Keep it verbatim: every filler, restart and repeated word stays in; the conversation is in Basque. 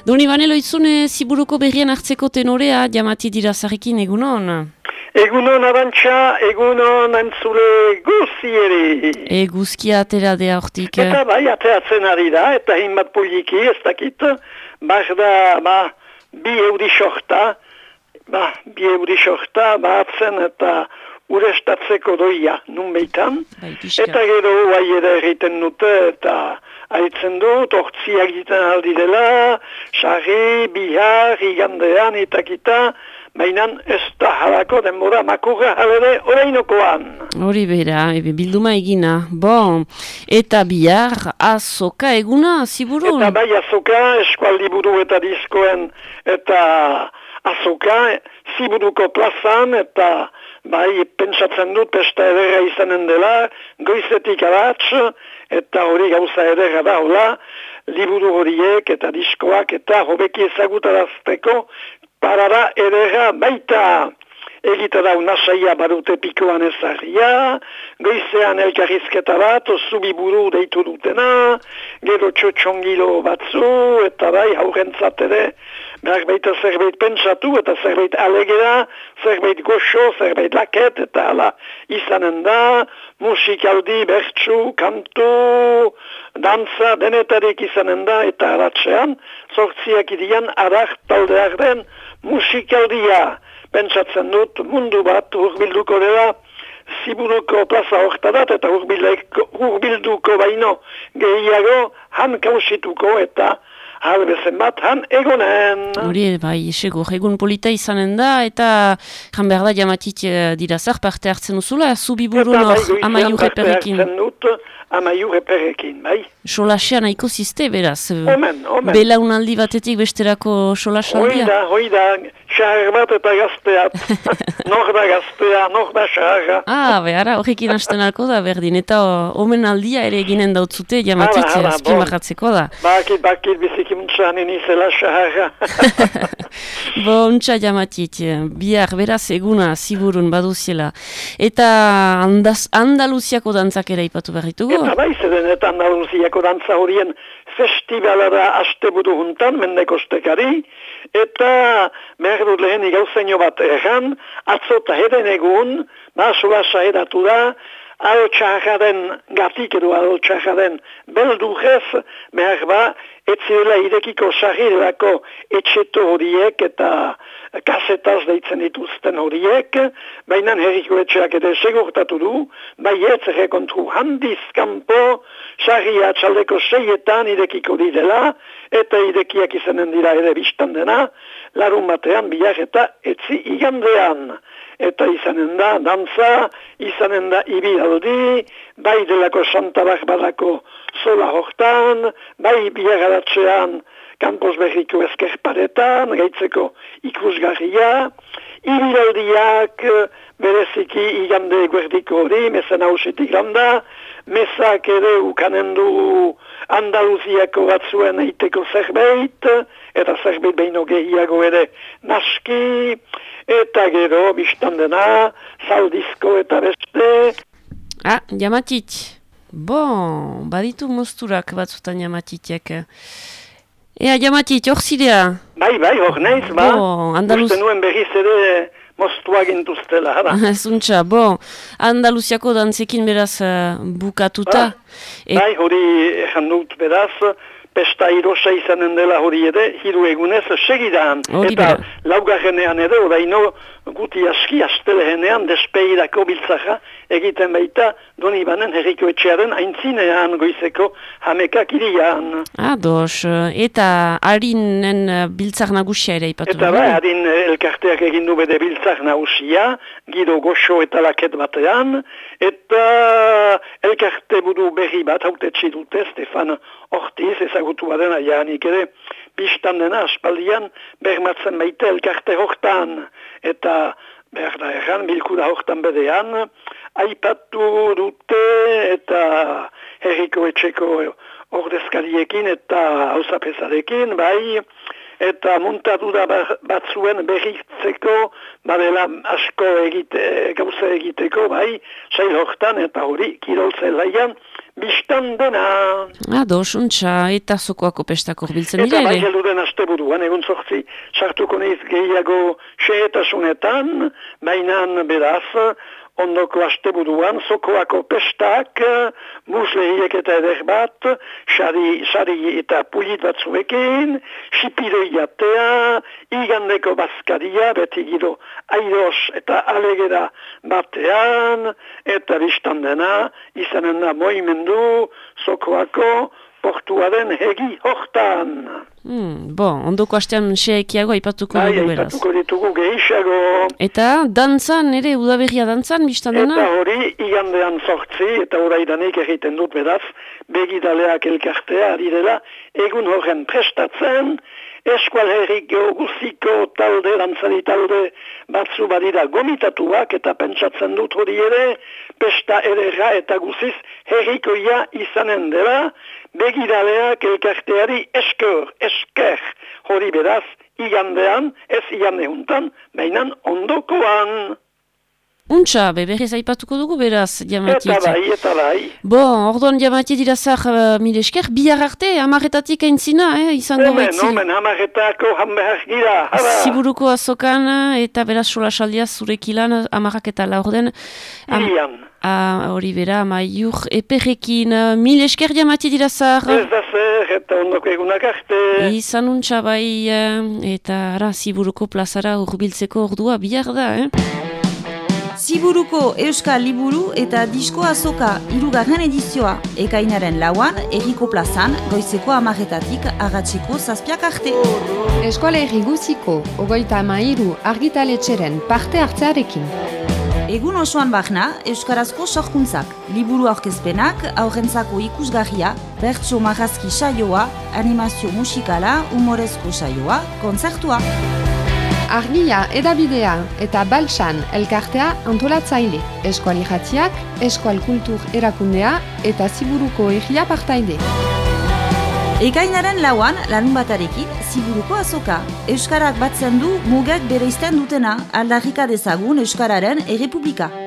Doni Banelo izune ziburuko berrien hartzeko tenorea, jamati dira zarrekin egunon? Egunon Arantxa, egunon entzule guzieri. Eguzkia atera dea hortik. Eta bai, ateratzen ari da, eta hinbat poliki, ez dakit, bak da, ba, bi euri sorta, ba, bi euri sorta, ba, atzen eta urestatzeko doia, nun behitan. Bai, eta gero, bai ere egiten dute, eta haitzen dut, ortsiak egiten aldi dela, sarri, bihar, igandean, itakita, mainan ez da halako denbora makurra halere orainokoan. Hori bera, ebe bilduma egina. Bon, eta bihar azoka eguna, ziburun? Eta bai azoka, eskualdi buru eta diskoen, eta azoka, ziburuko plazan, eta bai pentsatzen dut pesta ederra izanen dela, goizetik abatz, eta hori gauza ederra da, hola, liburu horiek eta diskoak eta hobeki ezagutarazteko, parara ederra baita. Egita da unasaia barute pikoan ezarria, goizean elkarrizketa bat, zubiburu deitu dutena, gero txotxongilo batzu, eta bai haurentzat ere, behar baita zerbait pentsatu, eta zerbait alegera, zerbait goxo, zerbait laket, eta ala izanen da, musikaldi, bertsu, kantu, dantza, denetarik izanen da, eta aratzean, zortziak idian, arak taldeak den musikaldia. Pentsatzen dut mundu bat hurbilduko dela ziburuko plaza hortadat eta hurbilduko baino gehiago han kausituko eta halbezen bat han egonen. Hori bai, segur, egun polita izanen da eta jan behar da jamatit dirazak parte hartzen uzula, zubiburun hor amaiur eperekin. Parte hartzen dut amaiur eperekin, bai. Solasean nahiko ziste, beraz. Omen, omen. Belaunaldi batetik besterako solasaldia. Hoi da, hoi da, xahar bat eta gazteat. Nor da gaztea, nor da xaharra. Ah, behara, horrekin hasten alko da, berdin. Eta omen aldia ere eginen dautzute, jamatit, azpimarratzeko da. Bakit, bakit, biziki muntxan inizela xaharra. Bo, untxa jamatit, bihar, beraz, eguna, ziburun, baduziela. Eta andaz, Andaluziako dantzak ere ipatu berritugu? Eta bai, zeden eta Andaluziako dantza horien festivalara asteburu juntan, mendekostekari, eta behar dut lehen igauzeino bat erran, atzota heden egun, basulasa edatu da, alo txarraren gatik edo alo txarraren beldurrez, behar ba, etzirela irekiko sarrirelako etxeto horiek eta kasetaz deitzen dituzten horiek, baina herriko etxeak ere segurtatu du, bai ez rekontru handiz kanpo, sarria txaldeko seietan irekiko direla, eta irekiak izanen dira ere biztan dena, larun batean bihar eta etzi igandean. Eta izanen da dantza, izanen da ibilaldi, bai delako santabak badako zola hortan, bai biagaratzean Kampos Berriko ezkerparetan, gaitzeko ikusgarria, ibilaldiak bereziki igande guerdiko hori, meza nausetik landa, mezak ere ukanen du Andaluziako batzuen eiteko zerbait, eta zerbait behin gehiago ere naski, eta gero biztan dena, zaldizko eta beste. Ah, jamatit. Bon, baditu mozturak batzutan jamatitiak. Ea, jamatit, hor zidea? Bai, bai, hor naiz, ba. Bon, Andaluz... Uste nuen berriz ere moztua gintuztela, hara. Zuntza, bon, Andaluziako dantzekin beraz uh, bukatuta. Ba, e... Bai, hori ezan dut beraz, pesta irosa izanen dela hori ere, hiru egunez segidan. Hori eta bera. Laugarrenean ere, oraino guti aski astelehenean despeirako biltzaja egiten baita Doni Banen herriko etxearen aintzinean goizeko hamekak irian. Ados, eta harinen biltzak nagusia ere ipatu. Eta bai, harin elkarteak egin du bede biltzak nagusia, Gido Goxo eta laket batean, eta elkarte buru berri bat hautetsi dute, Stefan Ortiz, ezagutu badena jahanik ere, biztan dena aspaldian bermatzen baita elkarte hortan, eta behar da erran, bilkura hortan bedean, aipatu dute eta herriko etxeko ordezkariekin eta hausapezarekin, bai, eta muntatu da batzuen berritzeko, badela asko egite, gauza egiteko, bai, sail hortan, eta hori, kirol zelaian, biztan dena. Ados, untxa, eta zokoako pestako biltzen Eta dira bai ere. helduren asteburuan, egun zortzi sartuko naiz gehiago xehetasunetan, bainan beraz, ondoko asteburuan, zokoako pestak, muslehiek eta eder bat, sari, sari eta pulit batzuekin, xipiroi jatea, igandeko bazkaria, beti gido airos eta alegera batean, eta biztan dena, izanen da moimendu, zokoako portuaren hegi hortan. Hmm, bon, ondoko astean xeekiago aipatuko Bai, dugu beraz. aipatuko ditugu gehiago. Eta dantzan ere, udaberria dantzan, biztan dena? Eta hori, igandean sortzi, eta uraidanik egiten dut beraz, begidaleak elkartea ari dela, egun horren prestatzen, eskual herrik guziko talde, dantzari talde batzu badira gomitatuak, eta pentsatzen dut hori ere, pesta ederra eta guziz herrikoia izanen dela, begidaleak elkarteari esker, esker, hori beraz, igandean, ez igandeuntan, bainan ondokoan. Untxa, beberriz aipatuko dugu beraz, Diamantitz. Eta bai, eta bai. Bon, orduan Diamantitz dirazak uh, mil esker, bihar arte, amarretatik aintzina, eh, izango Hemen, baitzi. hemen, amarretako hanbehar gira, hala. Ziburuko azokan, eta beraz sola saldia zurek ilan, amarrak eta laurden. Am, Irian. a, hori bera, maiur, eperrekin, uh, mil esker Diamantitz dirazak. Ez da zer, eta ondoko egunak arte. Izan untxa bai, uh, eta ara, Ziburuko plazara urbiltzeko ordua bihar da, eh? Ziburuko Euskal Liburu eta Disko Azoka hirugarren edizioa ekainaren lauan, Erriko plazan, goizeko amarretatik agatziko zazpiak arte. Eskolegri guziko, ogoita amairu argitaletxeren parte hartzearekin. Egun osoan bahna, Euskarazko sorkuntzak, liburu aurkezpenak, aurrentzako ikusgarria, bertso marrazki saioa, animazio musikala, humorezko saioa, kontzertua. Argia, edabidea eta baltsan elkartea antolatzaile. Eskual irratiak, eskual kultur erakundea eta Ziburuko egia partaide. Ekainaren lauan, larun batarekin, Ziburuko azoka. Euskarak batzen du mugak bereizten dutena, aldarrika dezagun Euskararen errepublika.